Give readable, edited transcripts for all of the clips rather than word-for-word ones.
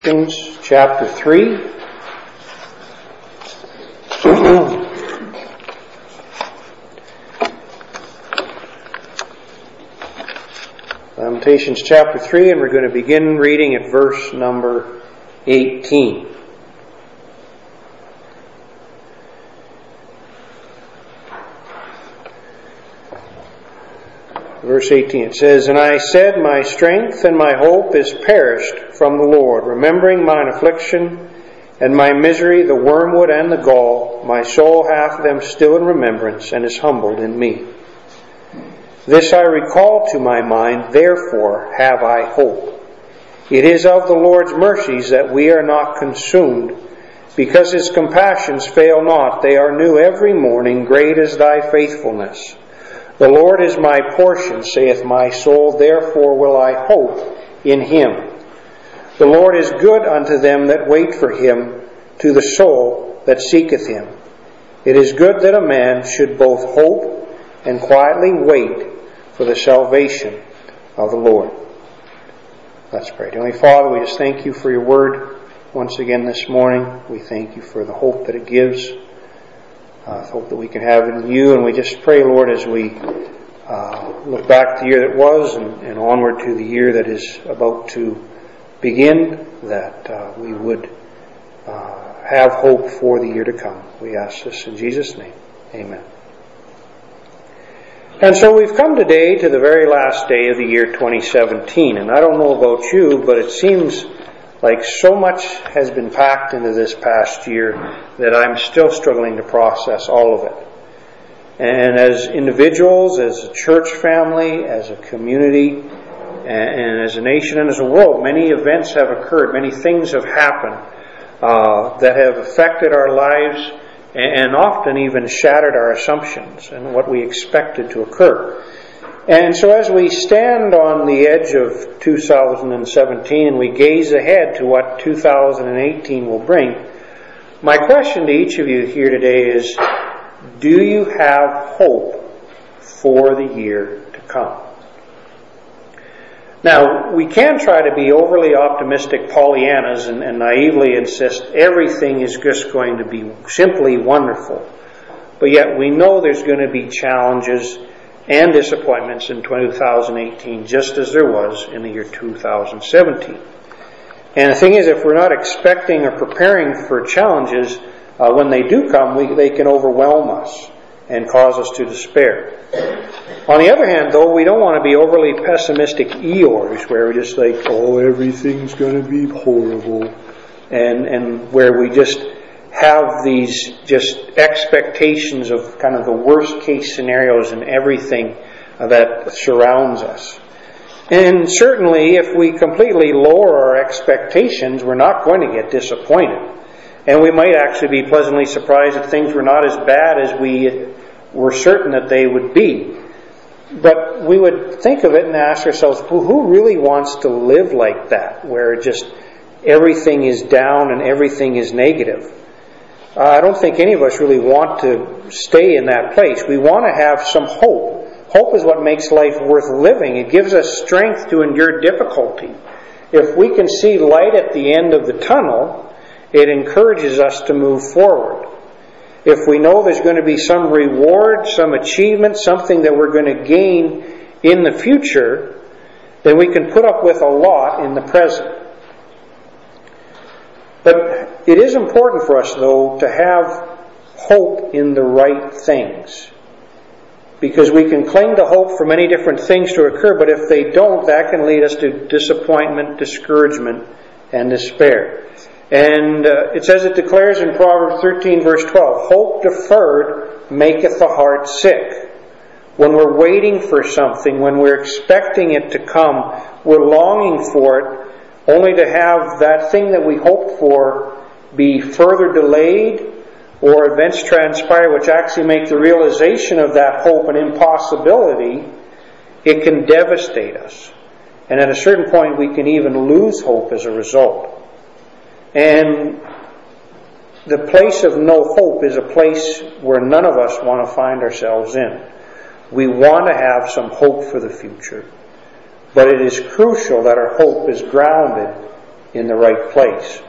Galatians chapter 3. Lamentations chapter 3, and we're going to begin reading at verse number 18. Verse 18, it says, "And I said, My strength and my hope is perished from the Lord. Remembering mine affliction and my misery, the wormwood and the gall, my soul hath them still in remembrance, and is humbled in me. This I recall to my mind, therefore have I hope. It is of the Lord's mercies that we are not consumed, because His compassions fail not. They are new every morning. Great is thy faithfulness. The Lord is my portion, saith my soul, therefore will I hope in Him. The Lord is good unto them that wait for Him, to the soul that seeketh Him. It is good that a man should both hope and quietly wait for the salvation of the Lord." Let's pray. Heavenly Father, we just thank You for Your word once again this morning. We thank You for the hope that it gives. Hope that we can have in You, and we just pray, Lord, as we look back to the year that was and onward to the year that is about to begin, that we would have hope for the year to come. We ask this in Jesus' name. Amen. And so we've come today to the very last day of the year 2017, and I don't know about you, but it seems like so much has been packed into this past year that I'm still struggling to process all of it. And as individuals, as a church family, as a community, and as a nation and as a world, many events have occurred, many things have happened that have affected our lives and often even shattered our assumptions and what we expected to occur. And so as we stand on the edge of 2017 and we gaze ahead to what 2018 will bring, my question to each of you here today is, do you have hope for the year to come? Now, we can try to be overly optimistic Pollyannas and naively insist everything is just going to be simply wonderful. But yet we know there's going to be challenges and disappointments in 2018, just as there was in the year 2017. And the thing is, if we're not expecting or preparing for challenges, when they do come, they can overwhelm us and cause us to despair. On the other hand, though, we don't want to be overly pessimistic Eeyores, where we're just like, oh, everything's going to be horrible, and where we just have these just expectations of kind of the worst case scenarios and everything that surrounds us. And certainly if we completely lower our expectations, we're not going to get disappointed. And we might actually be pleasantly surprised that things were not as bad as we were certain that they would be. But we would think of it and ask ourselves, well, who really wants to live like that, where just everything is down and everything is negative? I don't think any of us really want to stay in that place. We want to have some hope. Hope is what makes life worth living. It gives us strength to endure difficulty. If we can see light at the end of the tunnel, it encourages us to move forward. If we know there's going to be some reward, some achievement, something that we're going to gain in the future, then we can put up with a lot in the present. But it is important for us, though, to have hope in the right things. Because we can cling to hope for many different things to occur, but if they don't, that can lead us to disappointment, discouragement, and despair. And it says, it declares in Proverbs 13, verse 12, "Hope deferred maketh the heart sick." When we're waiting for something, when we're expecting it to come, we're longing for it, only to have that thing that we hoped for be further delayed, or events transpire which actually make the realization of that hope an impossibility, it can devastate us. And at a certain point we can even lose hope as a result. And the place of no hope is a place where none of us want to find ourselves in. We want to have some hope for the future. But it is crucial that our hope is grounded in the right place.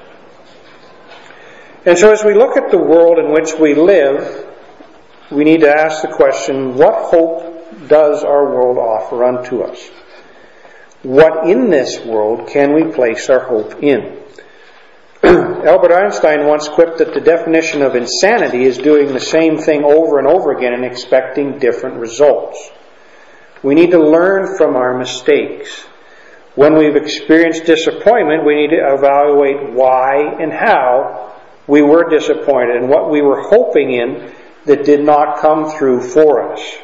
And so as we look at the world in which we live, we need to ask the question, what hope does our world offer unto us? What in this world can we place our hope in? Albert Einstein once quipped that the definition of insanity is doing the same thing over and over again and expecting different results. We need to learn from our mistakes. When we've experienced disappointment, we need to evaluate why and how we were disappointed and what we were hoping in that did not come through for us.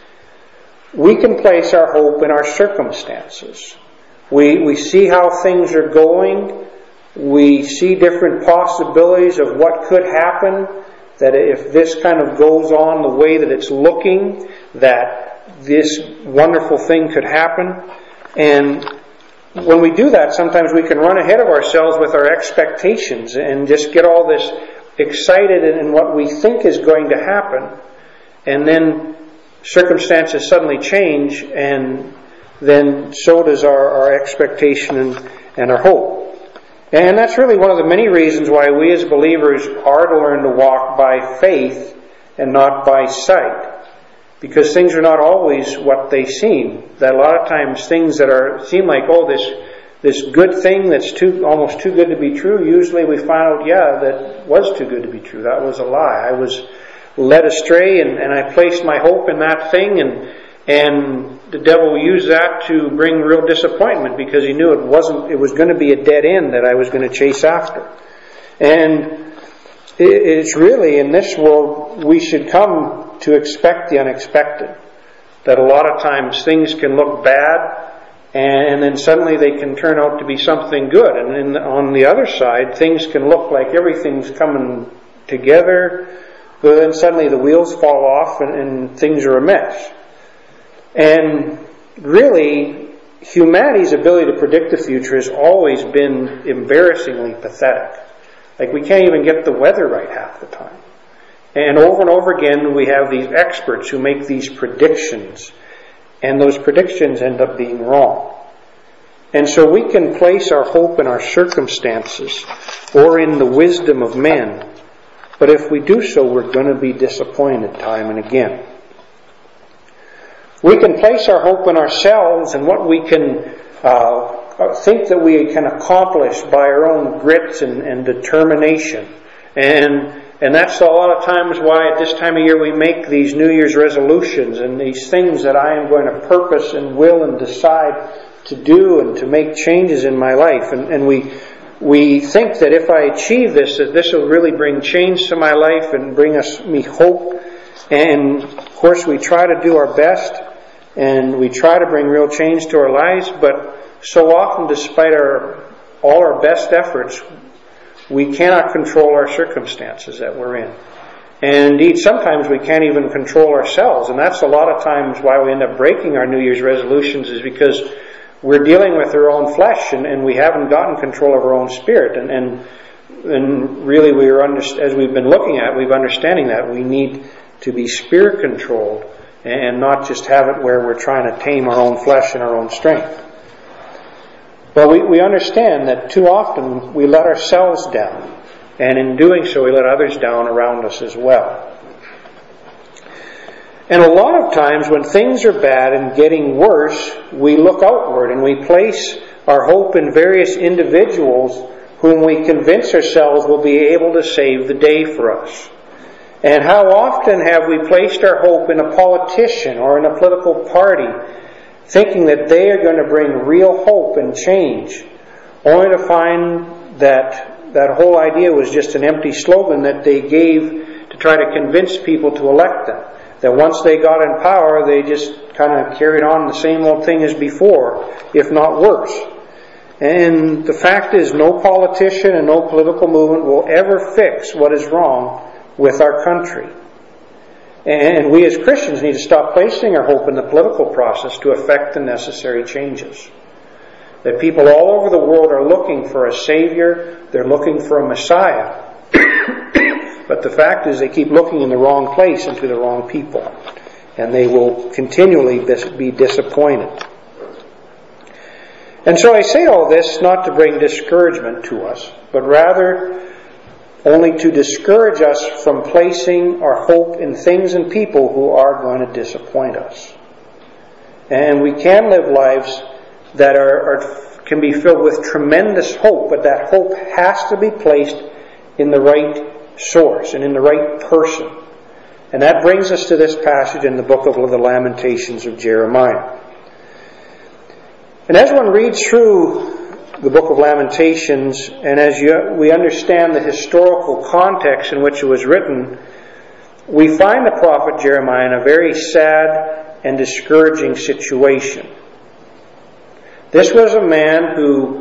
We can place our hope in our circumstances. We see how things are going. We see different possibilities of what could happen, that if this kind of goes on the way that it's looking, that this wonderful thing could happen. And when we do that, sometimes we can run ahead of ourselves with our expectations and just get all this excited in what we think is going to happen. And then circumstances suddenly change, and then so does our expectation and our hope. And that's really one of the many reasons why we as believers are to learn to walk by faith and not by sight. Because things are not always what they seem. That a lot of times things that seem like, this good thing that's almost too good to be true, usually we find out, that was too good to be true. That was a lie. I was led astray and I placed my hope in that thing, and the devil used that to bring real disappointment because he knew it was going to be a dead end that I was going to chase after. And it's really, in this world, we should come to expect the unexpected. That a lot of times things can look bad, and then suddenly they can turn out to be something good. And then on the other side, things can look like everything's coming together, but then suddenly the wheels fall off and things are a mess. And really, humanity's ability to predict the future has always been embarrassingly pathetic. Like, we can't even get the weather right half the time. And over again, we have these experts who make these predictions, and those predictions end up being wrong. And so we can place our hope in our circumstances or in the wisdom of men, but if we do so, we're going to be disappointed time and again. We can place our hope in ourselves and what we can think that we can accomplish by our own grit and determination. And that's a lot of times why at this time of year we make these New Year's resolutions and these things that I am going to purpose and will and decide to do and to make changes in my life. And we think that if I achieve this, that this will really bring change to my life and bring me hope. And of course we try to do our best and we try to bring real change to our lives, but so often, despite all our best efforts, we cannot control our circumstances that we're in. And indeed, sometimes we can't even control ourselves. And that's a lot of times why we end up breaking our New Year's resolutions, is because we're dealing with our own flesh and we haven't gotten control of our own spirit. And really, as we've been looking at, we're understanding that we need to be spirit controlled and not just have it where we're trying to tame our own flesh and our own strength. But we understand that too often we let ourselves down, and in doing so we let others down around us as well. And a lot of times when things are bad and getting worse, we look outward and we place our hope in various individuals whom we convince ourselves will be able to save the day for us. And how often have we placed our hope in a politician or in a political party, thinking that they are going to bring real hope and change, only to find that whole idea was just an empty slogan that they gave to try to convince people to elect them. That once they got in power, they just kind of carried on the same old thing as before, if not worse. And the fact is, no politician and no political movement will ever fix what is wrong with our country. And we as Christians need to stop placing our hope in the political process to effect the necessary changes. That people all over the world are looking for a Savior, they're looking for a Messiah. But the fact is they keep looking in the wrong place and to the wrong people. And they will continually be disappointed. And so I say all this not to bring discouragement to us, but rather only to discourage us from placing our hope in things and people who are going to disappoint us. And we can live lives that can be filled with tremendous hope, but that hope has to be placed in the right source and in the right person. And that brings us to this passage in the book of the Lamentations of Jeremiah. And as one reads through the book of Lamentations, and as we understand the historical context in which it was written, we find the prophet Jeremiah in a very sad and discouraging situation. This was a man who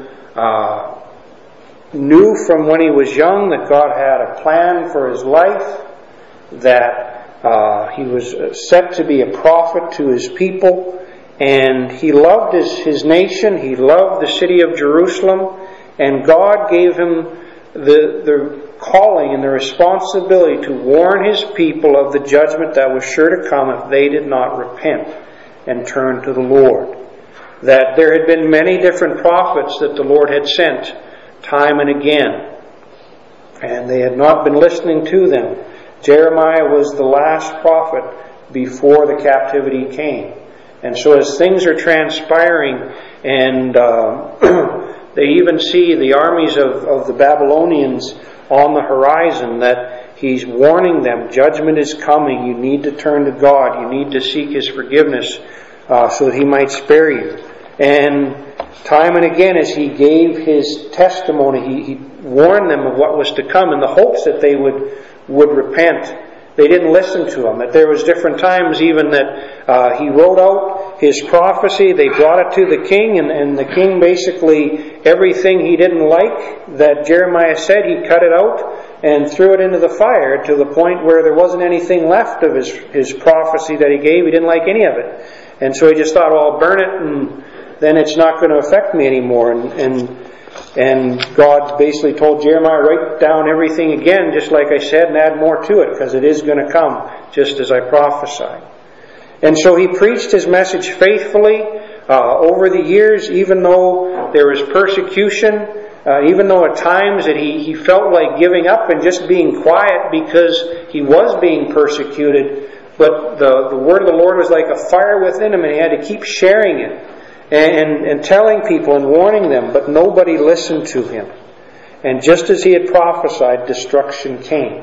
knew from when he was young that God had a plan for his life, that he was set to be a prophet to his people, and he loved his nation, he loved the city of Jerusalem, and God gave him the calling and the responsibility to warn his people of the judgment that was sure to come if they did not repent and turn to the Lord. That there had been many different prophets that the Lord had sent time and again, and they had not been listening to them. Jeremiah was the last prophet before the captivity came. And so as things are transpiring, and they even see the armies of the Babylonians on the horizon, that he's warning them, judgment is coming, you need to turn to God, you need to seek His forgiveness so that He might spare you. And time and again as he gave his testimony, he warned them of what was to come in the hopes that they would repent. They didn't listen to him. That there was different times even that he wrote out his prophecy, they brought it to the king, and the king basically, everything he didn't like that Jeremiah said, he cut it out and threw it into the fire to the point where there wasn't anything left of his prophecy that he gave. He didn't like any of it. And so he just thought, well, I'll burn it and then it's not going to affect me anymore. And God basically told Jeremiah, write down everything again, just like I said, and add more to it, because it is going to come, just as I prophesied. And so he preached his message faithfully over the years, even though there was persecution, even though at times that he felt like giving up and just being quiet because he was being persecuted. But the word of the Lord was like a fire within him, and he had to keep sharing it. And telling people and warning them, but nobody listened to him. And just as he had prophesied, destruction came.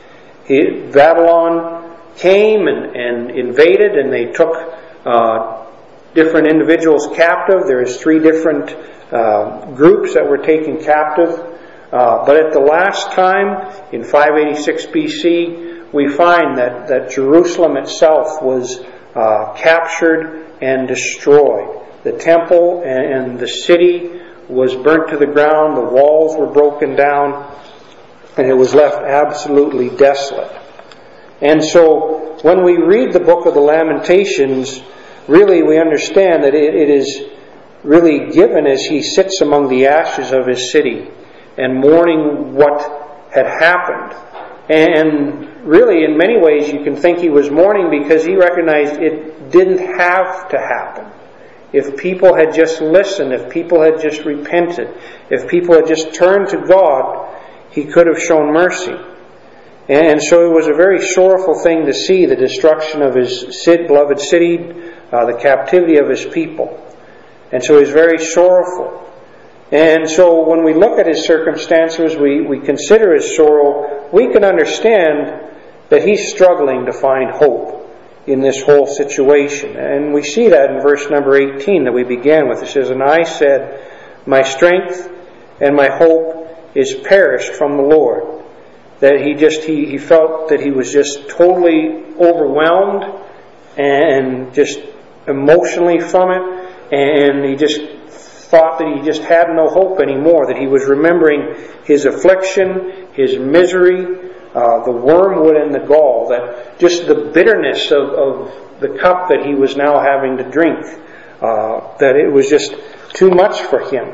Babylon came and invaded, and they took different individuals captive. There's 3 different groups that were taken captive. But at the last time, in 586 BC, we find that Jerusalem itself was captured and destroyed. The temple and the city was burnt to the ground, the walls were broken down, and it was left absolutely desolate. And so when we read the book of the Lamentations, really we understand that it is really given as he sits among the ashes of his city and mourning what had happened. And really in many ways you can think he was mourning because he recognized it didn't have to happen. If people had just listened, if people had just repented, if people had just turned to God, He could have shown mercy. And so it was a very sorrowful thing to see the destruction of His beloved city, the captivity of His people. And so He was very sorrowful. And so when we look at His circumstances, we consider His sorrow, we can understand that He's struggling to find hope in this whole situation. And we see that in verse number 18 that we began with. It says, "And I said, my strength and my hope is perished from the Lord." That he felt that he was just totally overwhelmed and just emotionally from it, and he just thought that he just had no hope anymore, that he was remembering his affliction, his misery, the wormwood and the gall, that just the bitterness of the cup that he was now having to drink, that it was just too much for him.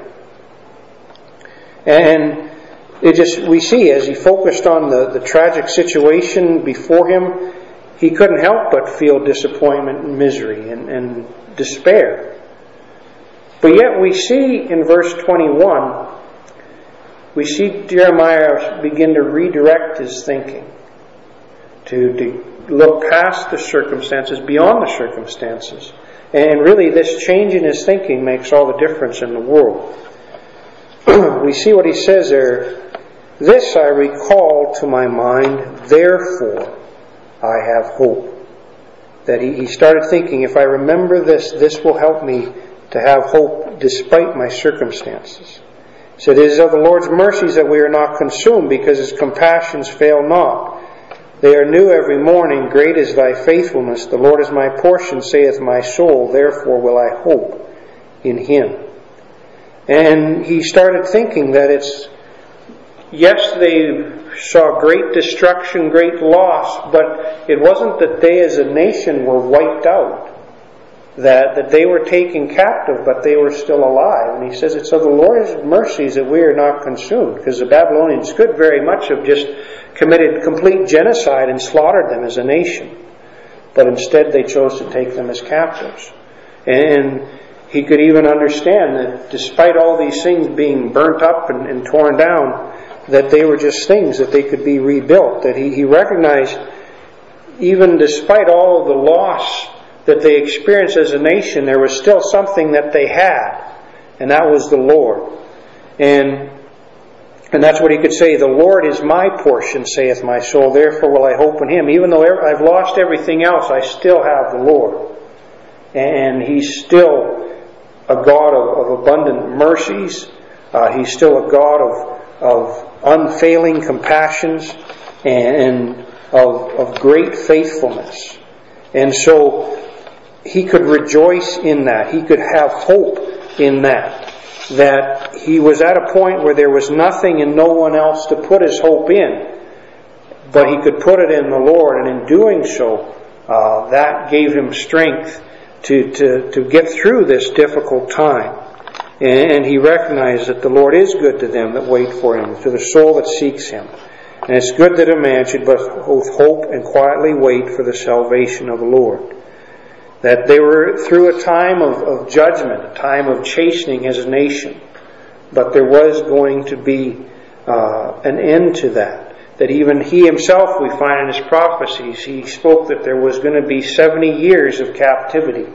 And we see as he focused on the tragic situation before him, he couldn't help but feel disappointment and misery and despair. But yet we see in verse 21, we see Jeremiah begin to redirect his thinking, to look past the circumstances, beyond the circumstances. And really this change in his thinking makes all the difference in the world. We see what he says there. This I recall to my mind, therefore I have hope. That he started thinking, if I remember this, this will help me to have hope despite my circumstances. He said, it is of the Lord's mercies that we are not consumed, because His compassions fail not. They are new every morning. Great is thy faithfulness. The Lord is my portion, saith my soul. Therefore will I hope in Him. And he started thinking that yes, they saw great destruction, great loss, but it wasn't that they as a nation were wiped out, that they were taken captive, but they were still alive. And he says it's of the Lord's mercies that we are not consumed, because the Babylonians could very much have just committed complete genocide and slaughtered them as a nation, but instead they chose to take them as captives. And he could even understand that despite all these things being burnt up and torn down, that they were just things that they could be rebuilt. That he recognized, even despite all of the loss that they experienced as a nation, there was still something that they had, and that was the Lord. And that's what he could say, the Lord is my portion, saith my soul, therefore will I hope in Him. Even though I've lost everything else, I still have the Lord. And He's still a God of abundant mercies. He's still a God of unfailing compassions and of great faithfulness. And so he could rejoice in that. He could have hope in that. That he was at a point where there was nothing and no one else to put his hope in. But he could put it in the Lord, and in doing so, that gave him strength to get through this difficult time. And he recognized that the Lord is good to them that wait for Him, to the soul that seeks Him. And it's good that a man should both hope and quietly wait for the salvation of the Lord. That they were through a time of judgment, a time of chastening as a nation. But there was going to be an end to that. That even he himself, we find in his prophecies, he spoke that there was going to be 70 years of captivity.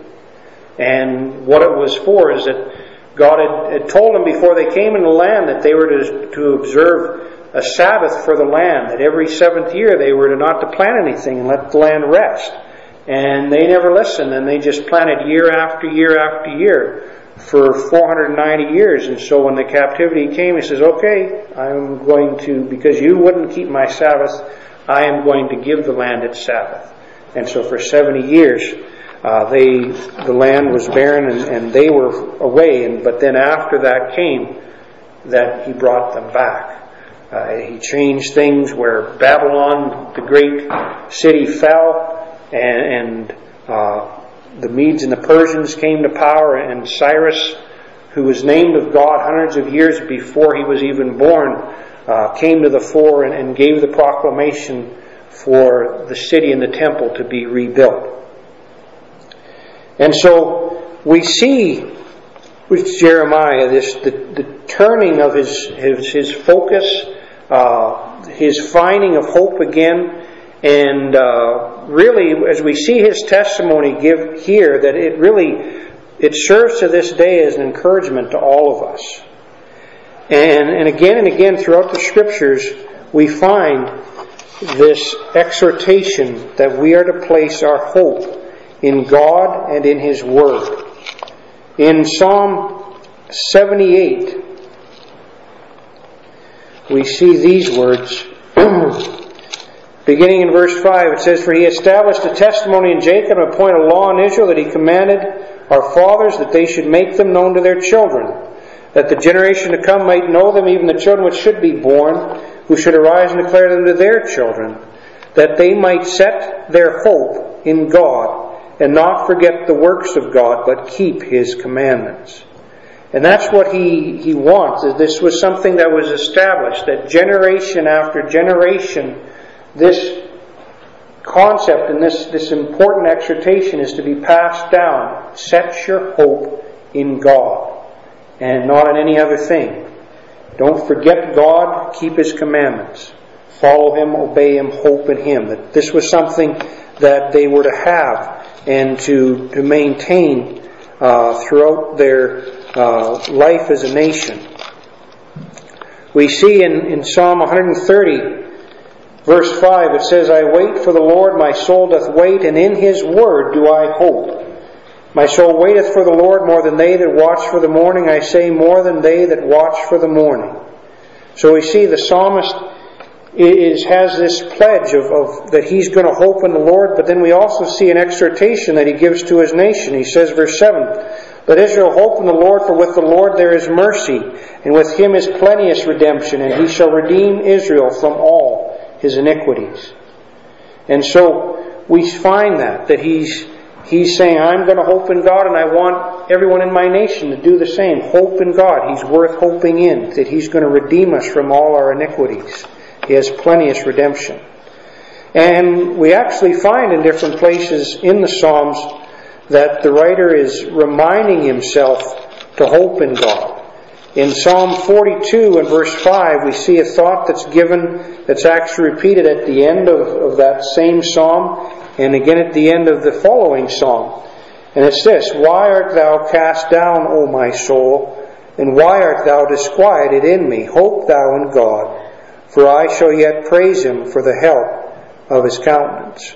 And what it was for is that God had told them before they came into the land that they were to observe a Sabbath for the land, that every 7th year they were not to plant anything and let the land rest. And they never listened, and they just planted year after year after year for 490 years. And so when the captivity came, He says, okay, I'm going to, because you wouldn't keep my Sabbath, I am going to give the land its Sabbath. And so for 70 years, the land was barren and they were away. But then after that came, that He brought them back. He changed things where Babylon, the great city, fell, and the Medes and the Persians came to power, and Cyrus, who was named of God hundreds of years before he was even born, came to the fore and gave the proclamation for the city and the temple to be rebuilt. And so we see with Jeremiah the turning of his focus, his finding of hope again, and really, as we see his testimony give here, that it serves to this day as an encouragement to all of us. And again throughout the Scriptures, we find this exhortation that we are to place our hope in God and in His Word. In Psalm 78, we see these words. Beginning in verse 5, it says, For He established a testimony in Jacob and appointed a law in Israel, that He commanded our fathers that they should make them known to their children, that the generation to come might know them, even the children which should be born, who should arise and declare them to their children, that they might set their hope in God, and not forget the works of God, but keep His commandments. And that's what he wants. This was something that was established, that generation after generation, this concept and this important exhortation is to be passed down. Set your hope in God. and not on any other thing. Don't forget God, keep His commandments. Follow Him, obey Him, hope in Him. That this was something that they were to have and to maintain throughout their life as a nation. We see in Psalm 130, verse 5, it says, I wait for the Lord, my soul doth wait, and in His word do I hope. My soul waiteth for the Lord more than they that watch for the morning. I say, more than they that watch for the morning. So we see the psalmist has this pledge of that he's going to hope in the Lord, but then we also see an exhortation that he gives to his nation. He says, verse 7, Let Israel hope in the Lord, for with the Lord there is mercy, and with Him is plenteous redemption, and He shall redeem Israel from all his iniquities. And so we find that He's saying, I'm going to hope in God, and I want everyone in my nation to do the same. Hope in God. He's worth hoping in, that He's going to redeem us from all our iniquities. He has plenteous redemption. And we actually find in different places in the Psalms that the writer is reminding himself to hope in God. In Psalm 42 and verse 5, we see a thought that's actually repeated at the end of that same psalm, and again at the end of the following psalm. And it's this, Why art thou cast down, O my soul, and why art thou disquieted in me? Hope thou in God, for I shall yet praise Him for the help of His countenance.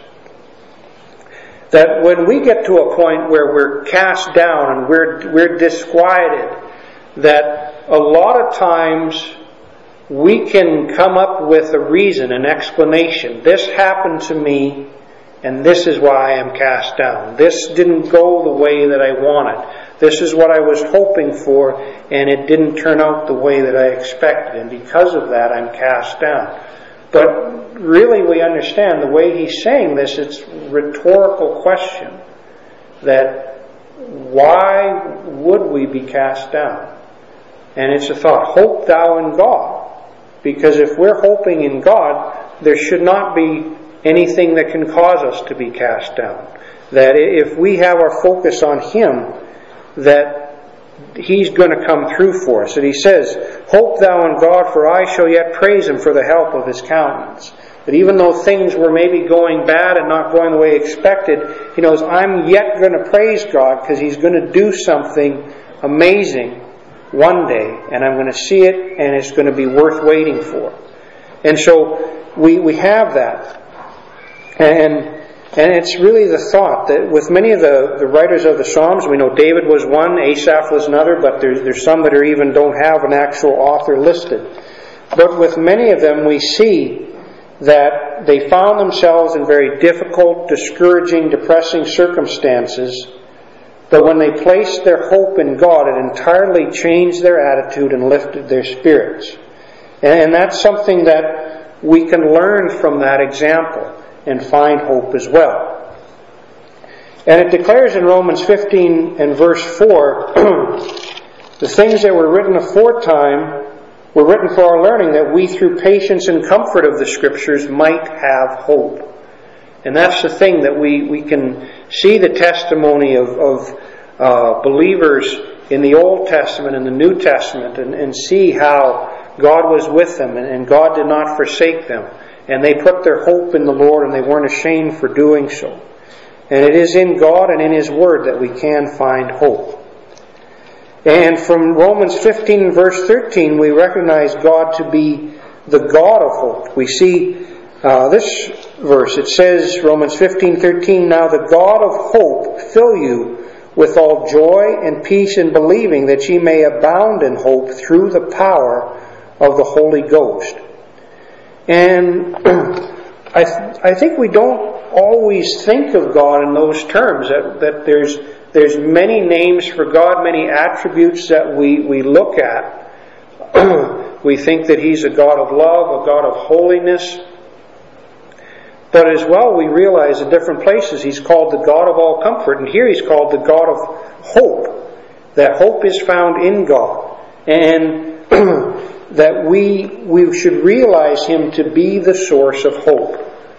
That when we get to a point where we're cast down and we're disquieted, that a lot of times we can come up with a reason, an explanation. This happened to me, and this is why I am cast down. This didn't go the way that I wanted. This is what I was hoping for, and it didn't turn out the way that I expected, and because of that I'm cast down. But really we understand the way he's saying this, it's a rhetorical question. That why would we be cast down? And it's a thought, hope thou in God. Because if we're hoping in God, there should not be anything that can cause us to be cast down. That if we have our focus on Him, that He's going to come through for us. And he says, Hope thou in God, for I shall yet praise Him for the help of His countenance. That even though things were maybe going bad and not going the way expected, he knows, I'm yet going to praise God because He's going to do something amazing one day, and I'm going to see it, and it's going to be worth waiting for. And so we have that. And it's really the thought that with many of the writers of the Psalms, we know David was one, Asaph was another, but there's some that even don't have an actual author listed. But with many of them, we see that they found themselves in very difficult, discouraging, depressing circumstances. But when they placed their hope in God, it entirely changed their attitude and lifted their spirits. And that's something that we can learn from that example and find hope as well. And it declares in Romans 15 and verse 4, the things that were written aforetime were written for our learning, that we through patience and comfort of the Scriptures might have hope. And that's the thing, that we can see the testimony of believers in the Old Testament and the New Testament and see how God was with them and God did not forsake them. And they put their hope in the Lord, and they weren't ashamed for doing so. And it is in God and in His Word that we can find hope. And from Romans 15 and verse 13, we recognize God to be the God of hope. We see this verse. It says, Romans 15:13, Now the God of hope fill you with all joy and peace in believing, that ye may abound in hope through the power of the Holy Ghost. And I think we don't always think of God in those terms, that there's many names for God, many attributes that we look at. We think that He's a God of love, a God of holiness. But as well, we realize in different places He's called the God of all comfort, and here He's called the God of hope. That hope is found in God. And that we should realize Him to be the source of hope.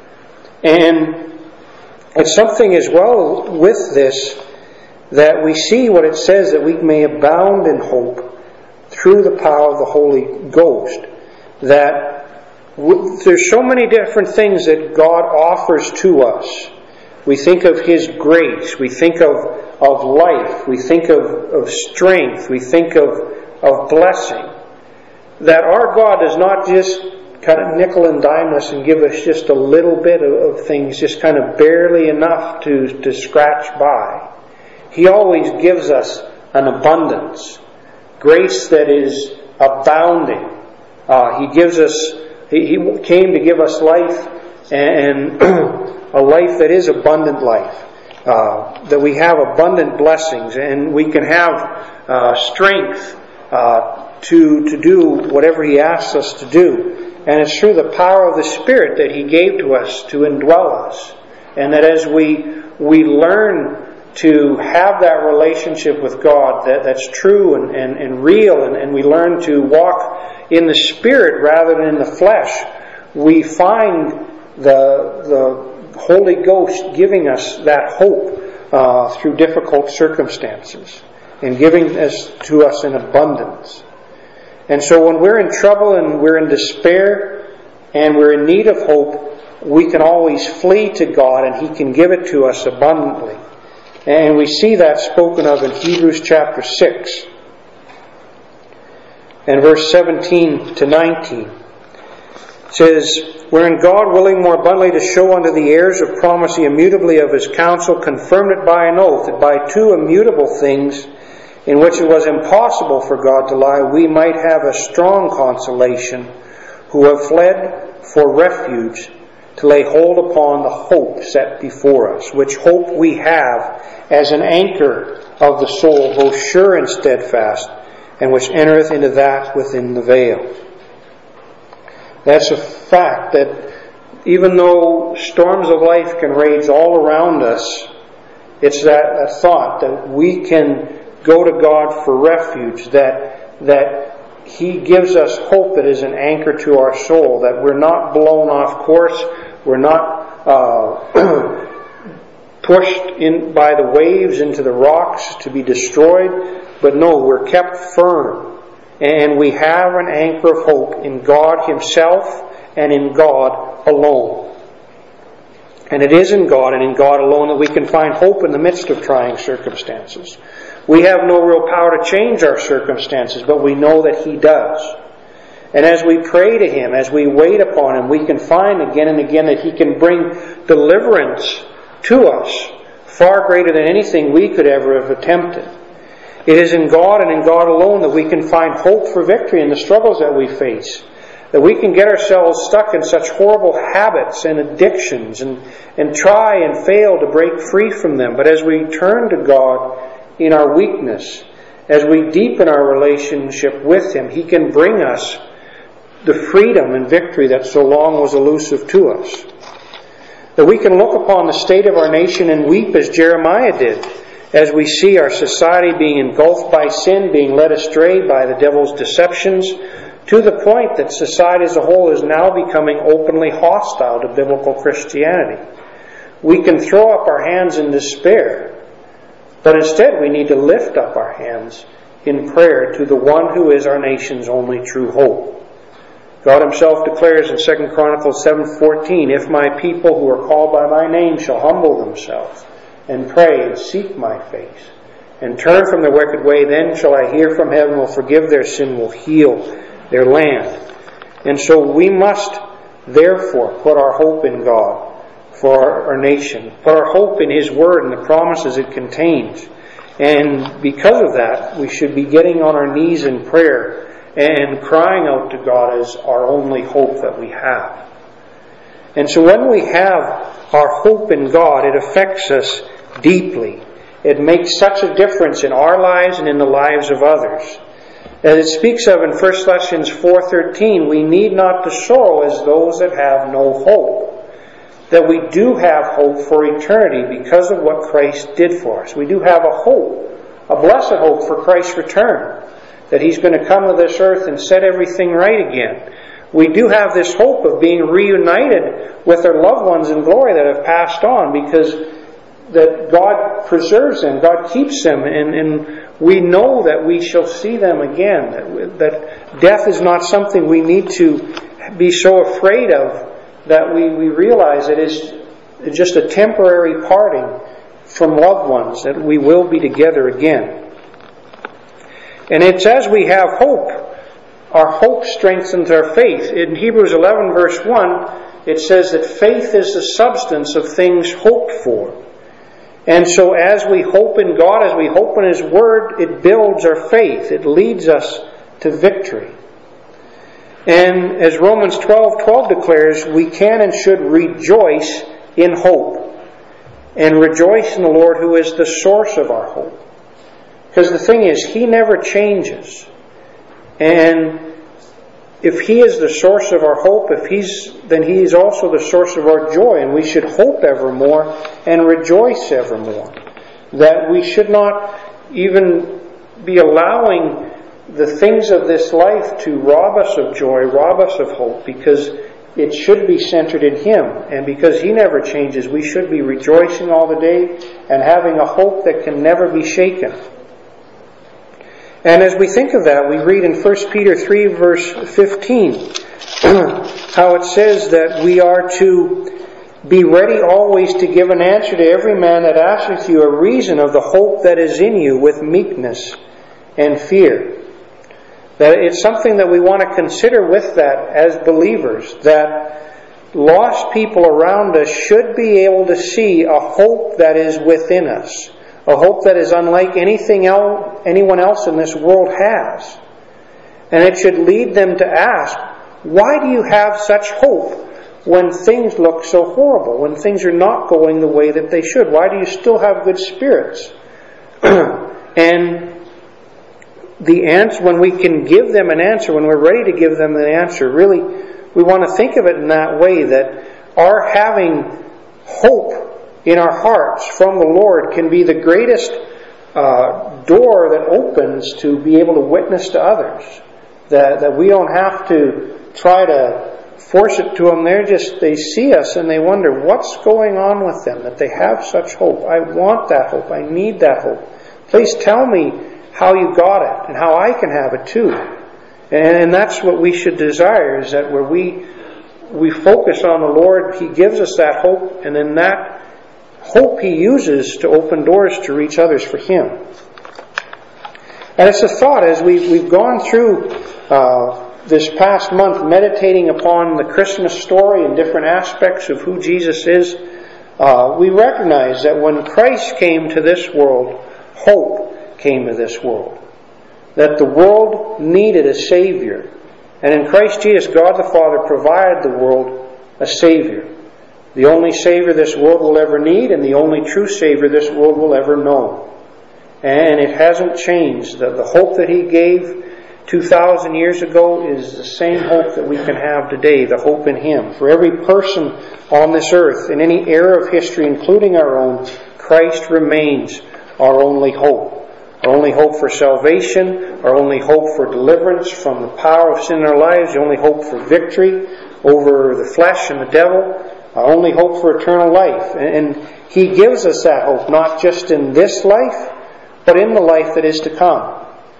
And it's something as well with this, that we see what it says, that we may abound in hope. through the power of the Holy Ghost. That there's so many different things that God offers to us. We think of His grace. We think of life. We think of strength. We think of blessing. That our God does not just kind of nickel and dime us and give us just a little bit of things, just kind of barely enough to scratch by. He always gives us an abundance. Grace that is abounding. He came to give us life, and a life that is abundant life. That we have abundant blessings, and we can have strength to do whatever He asks us to do. And it's through the power of the Spirit that He gave to us to indwell us. And that as we learn to have that relationship with God that's true and real, and we learn to walk in the Spirit rather than in the flesh, we find the Holy Ghost giving us that hope through difficult circumstances and giving this to us in abundance. And so when we're in trouble and we're in despair and we're in need of hope, we can always flee to God and He can give it to us abundantly. And we see that spoken of in Hebrews chapter 6 and verse 17 to 19. It says, "Wherein God, willing more abundantly to show unto the heirs of promise the immutably of His counsel, confirmed it by an oath, that by two immutable things, in which it was impossible for God to lie, we might have a strong consolation, who have fled for refuge, to lay hold upon the hope set before us, which hope we have as an anchor of the soul, both sure and steadfast, and which entereth into that within the veil." That's a fact, that even though storms of life can rage all around us, it's that thought that we can go to God for refuge, that He gives us hope that is an anchor to our soul, that we're not blown off course, we're not pushed in by the waves into the rocks to be destroyed, but no, we're kept firm. And we have an anchor of hope in God Himself and in God alone. And it is in God and in God alone that we can find hope in the midst of trying circumstances. We have no real power to change our circumstances, but we know that He does. And as we pray to Him, as we wait upon Him, we can find again and again that He can bring deliverance to us, far greater than anything we could ever have attempted. It is in God and in God alone that we can find hope for victory in the struggles that we face. That we can get ourselves stuck in such horrible habits and addictions and try and fail to break free from them. But as we turn to God in our weakness, as we deepen our relationship with Him, He can bring us the freedom and victory that so long was elusive to us. That we can look upon the state of our nation and weep as Jeremiah did, as we see our society being engulfed by sin, being led astray by the devil's deceptions, to the point that society as a whole is now becoming openly hostile to biblical Christianity. We can throw up our hands in despair, but instead we need to lift up our hands in prayer to the one who is our nation's only true hope. God Himself declares in 2 Chronicles 7:14, "If my people who are called by my name shall humble themselves and pray and seek my face and turn from their wicked way, then shall I hear from heaven, will forgive their sin, will heal their land." And so we must therefore put our hope in God for our nation, put our hope in His Word and the promises it contains. And because of that, we should be getting on our knees in prayer and crying out to God as our only hope that we have. And so when we have our hope in God, it affects us deeply. It makes such a difference in our lives and in the lives of others. As it speaks of in 1 Thessalonians 4:13, we need not to sorrow as those that have no hope. That we do have hope for eternity because of what Christ did for us. We do have a hope, a blessed hope for Christ's return. That He's going to come to this earth and set everything right again. We do have this hope of being reunited with our loved ones in glory that have passed on, because that God preserves them, God keeps them, and We know that we shall see them again, that death is not something we need to be so afraid of, that we realize it is just a temporary parting from loved ones, that we will be together again. And it's as we have hope, our hope strengthens our faith. In Hebrews 11 verse 1, it says that faith is the substance of things hoped for. And so as we hope in God, as we hope in His Word, it builds our faith. It leads us to victory. And as Romans 12:12 declares, we can and should rejoice in hope. And rejoice in the Lord, who is the source of our hope. Because the thing is, He never changes. And if He is the source of our hope, then He is also the source of our joy. And we should hope evermore and rejoice evermore. That we should not even be allowing the things of this life to rob us of joy, rob us of hope, because it should be centered in Him. And because He never changes, we should be rejoicing all the day and having a hope that can never be shaken. And as we think of that, we read in 1 Peter 3 verse 15 how it says that we are to be ready always to give an answer to every man that asketh you a reason of the hope that is in you with meekness and fear. That it's something that we want to consider with that as believers, that lost people around us should be able to see a hope that is within us. A hope that is unlike anyone else in this world has. And it should lead them to ask, why do you have such hope when things look so horrible, when things are not going the way that they should? Why do you still have good spirits? And the answer, when we can give them an answer, when we're ready to give them an answer, really, we want to think of it in that way, that our having hope in our hearts from the Lord can be the greatest door that opens to be able to witness to others. That we don't have to try to force it to them. They see us and they wonder what's going on with them, that they have such hope. I want that hope. I need that hope. Please tell me how you got it and how I can have it too. And that's what we should desire, is that where we focus on the Lord, He gives us that hope, and then that hope He uses to open doors to reach others for Him. And it's a thought as we've gone through this past month meditating upon the Christmas story and different aspects of who Jesus is. We recognize that when Christ came to this world, hope came to this world. That the world needed a Savior. And in Christ Jesus, God the Father provided the world a Savior. The only Savior this world will ever need, and the only true Savior this world will ever know. And it hasn't changed. The hope that He gave 2,000 years ago is the same hope that we can have today, the hope in Him. For every person on this earth, in any era of history, including our own, Christ remains our only hope. Our only hope for salvation, our only hope for deliverance from the power of sin in our lives, the only hope for victory over the flesh and the devil, our only hope for eternal life. And He gives us that hope, not just in this life, but in the life that is to come.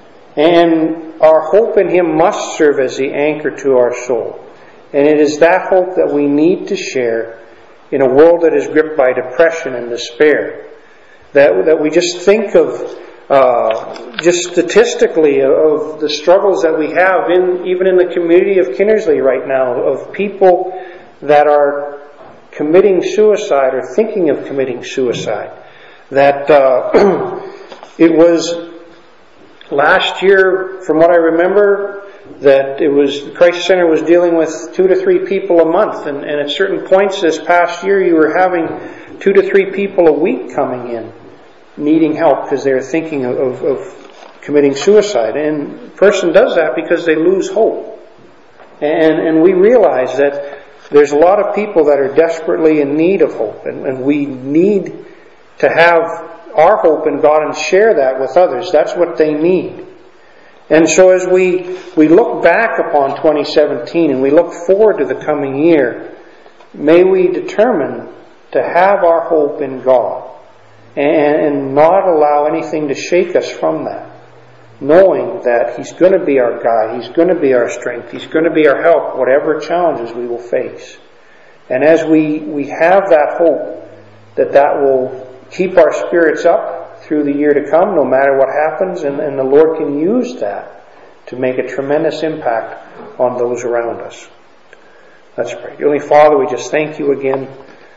And our hope in Him must serve as the anchor to our soul. And it is that hope that we need to share in a world that is gripped by depression and despair. That we just think of, just statistically, of the struggles that we have even in the community of Kinnersley right now, of people that are committing suicide or thinking of committing suicide. That it was last year, from what I remember, that it was the Crisis Center was dealing with 2 to 3 people a month, and at certain points this past year you were having 2 to 3 people a week coming in needing help because they're thinking of committing suicide. And a person does that because they lose hope. And we realize that there's a lot of people that are desperately in need of hope, and we need to have our hope in God and share that with others. That's what they need. And so as we look back upon 2017 and we look forward to the coming year, may we determine to have our hope in God and not allow anything to shake us from that. Knowing that He's going to be our guide, He's going to be our strength, He's going to be our help, whatever challenges we will face. And as we have that hope, that will keep our spirits up through the year to come, no matter what happens, and the Lord can use that to make a tremendous impact on those around us. Let's pray. Heavenly Father, we just thank You again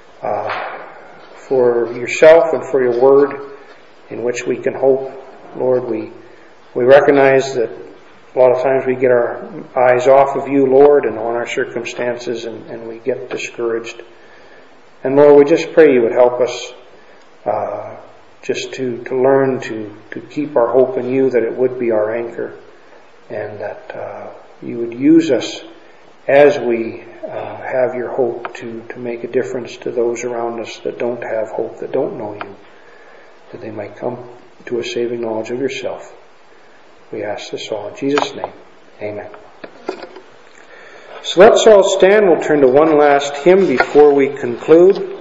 for Yourself and for Your Word in which we can hope. Lord, we recognize that a lot of times we get our eyes off of You, Lord, and on our circumstances, and we get discouraged. And Lord, we just pray You would help us just to learn to keep our hope in You, that it would be our anchor, and that You would use us as we have Your hope to make a difference to those around us that don't have hope, that don't know You, that they might come to a saving knowledge of Yourself. We ask this all in Jesus' name. Amen. So let's all stand. We'll turn to one last hymn before we conclude.